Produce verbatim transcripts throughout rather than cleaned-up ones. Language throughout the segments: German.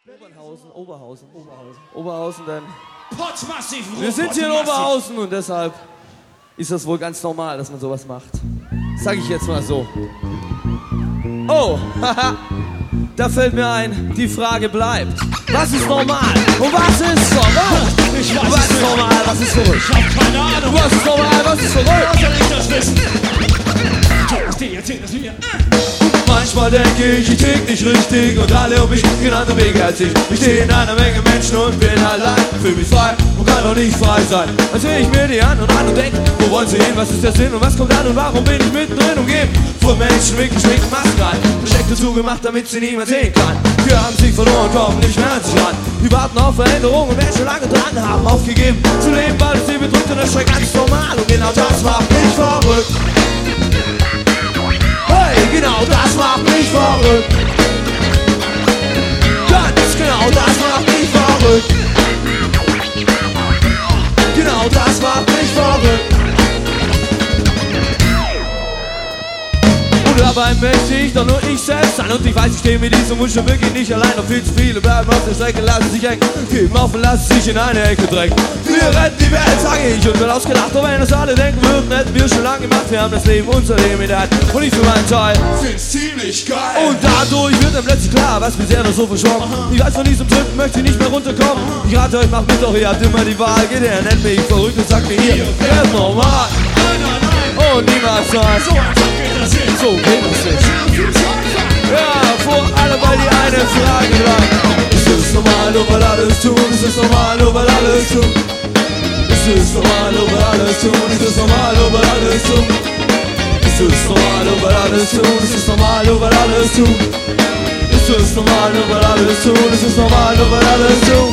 Oberhausen, Oberhausen, Oberhausen, Oberhausen, denn Potsmassiv, wir sind hier in Oberhausen und deshalb ist das wohl ganz normal, dass man sowas macht. Sag ich jetzt mal so. Oh, haha, da fällt mir ein, die Frage bleibt. Was ist normal und was ist verrückt? Ich weiß Was es ist nicht. normal, was ist verrückt? Ich hab keine Ahnung. Was ist normal, was ist verrückt? Woher soll ich das wissen? Die erzählen es mir. Manchmal denke ich, ich tick nicht richtig und alle um mich gehen andere Wege als ich. Ich stehe in einer Menge Menschen und bin allein, fühl mich frei und kann doch nicht frei sein. Dann sehe ich mir die an und an und denk, wo wollen sie hin, was ist der Sinn und was kommt an und warum bin ich mittendrin umgeben von Menschen mit geschminkten Masken rein. Versteckte zugemacht, damit sie niemand sehen kann. Wir haben sich verloren, kommen nicht mehr an sich ran. Die warten auf Veränderungen und wer schon lange dran haben aufgegeben zu leben, weil es sie bedrückt und das scheint ganz normal und genau das macht mich verrückt. Hey, genau das macht mich verrückt. Ganz genau das macht mich verrückt. Genau das macht mich verrückt. Und dabei möchte ich doch nur ich selbst sein. Und ich weiß, ich stehe mit diesem Wunsch schon wirklich nicht allein. Doch viel zu viele bleiben auf der Strecke, lassen sich hängen, geben auf und lassen sich in eine Ecke drängen. Wir retten die Welt, sage ich, und wird ausgelacht. Doch wenn das alle denken würden, hätten wir schon lange gemacht. Wir haben das Leben unser Leben in der Hand. Und ich für meinen Teil Find's ziemlich geil. und dadurch wird dann plötzlich klar, was bisher noch so verschwommen. Ich weiß, von diesem Trip möchte ich nicht mehr runterkommen. Ich rate euch, macht mit, doch ihr habt immer die Wahl. Geht her, nennt mich verrückt und sagt mir hier, er ist normal. Nein, nein, nein. Und niemals sein. So einfach geht das nicht. So geht das nicht. Ja, vor allem, weil die eine Frage bleibt. Ist es normal, nur weil alles tun? Ist es normal, nur weil alles tun? Ist es normal, nur weil alles tun? Ist es normal, nur weil alles tun? Ist es normal, nur weil alles tun? Ist es normal, nur weil alles tun? Ist es normal, nur weil alles tun? Ist es normal, nur weil alles tun?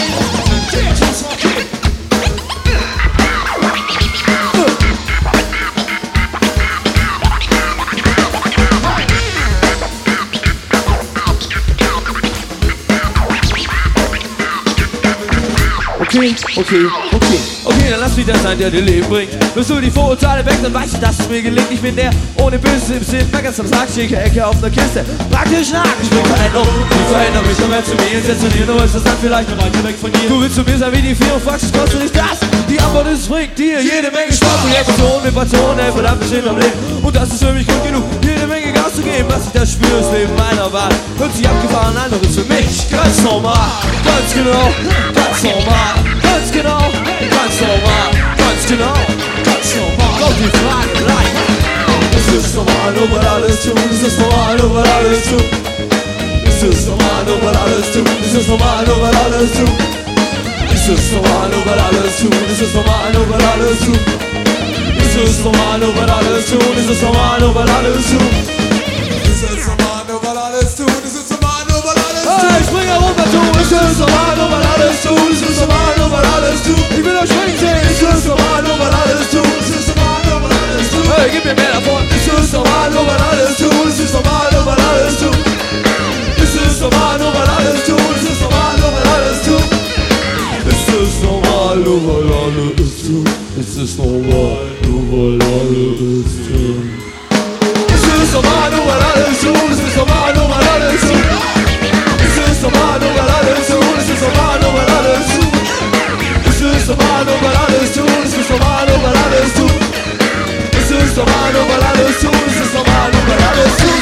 Okay, okay, okay, okay, dann lass mich der sein, der dir Leben bringt. Wirst du die Vorurteile weg, dann weißt du, dass es mir gelingt. Ich bin der ohne Böses im Sinn, mal ganz am Tag, schicke Ecke auf der Kiste. Praktisch nach, ich bin Veränderung, ich verändere mich, noch mehr zu mir. Setze dir nur, ist das dann vielleicht noch weiter weg von dir. Du willst zu mir sein wie die vier und fragst, es kostet nicht das. Die Antwort ist, es bringt dir jede Menge Spaß. Und Emotionen mit Passion, ey, verdammt, ich stehe am Leben. Und das ist für mich gut genug, jede Menge Gas zu geben. Was ich da spüre, das Leben meiner Wahl. Hört sich abgefahren an, doch ist für mich ganz normal. Ganz genau, ganz normal. Ganz genau, ganz normal, ganz genau, ganz normal. Kommt die Frage gleich. Ist es normal, nur weil alles tun? Ist es normal, nur weil alles tun? Ist es normal, nur weil alles tun? Ist es normal, nur weil alles tun? Ist es normal, nur weil alles tun? Ist es normal, nur weil alles tun? Ist es normal, nur weil alles tun? Ist es normal, nur weil alles tun? Ist es normal, nur weil alles tun? Ist es normal, nur weil alles tun? Hey, ich spring herunter, du! Ist es normal, nur weil alles tun? Ist es normal, nur weil alles tun? Ich will euch springen sehen! Ist es normal, nur weil alles tun? Ist es normal, nur weil alles tun? Hey, gib mir mehr davon! Ist es normal, nur weil alles tun? Ist es normal, nur weil alles tun? Ist es normal, nur weil alles tun? Ist es normal, nur weil alles tun? Ist es normal, nur weil alles tun? Ist es normal, nur weil alles tun? Ist es normal, nur weil alles tun? Ist es normal, nur weil alles tun? Ist es normal, nur weil alles tun? Ist es normal, nur weil alles tun? Ist es normal, nur weil alles tun? Ist es normal, nur weil alles tun? Ist es normal, nur weil alles tun? Ist es normal, nur weil alles tun?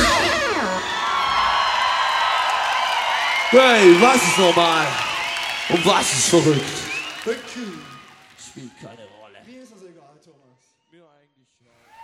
Hey, was ist normal? Und was ist verrückt? Thank you. Spielt keine Rolle. Mir ist das egal, Thomas. Mir eigentlich.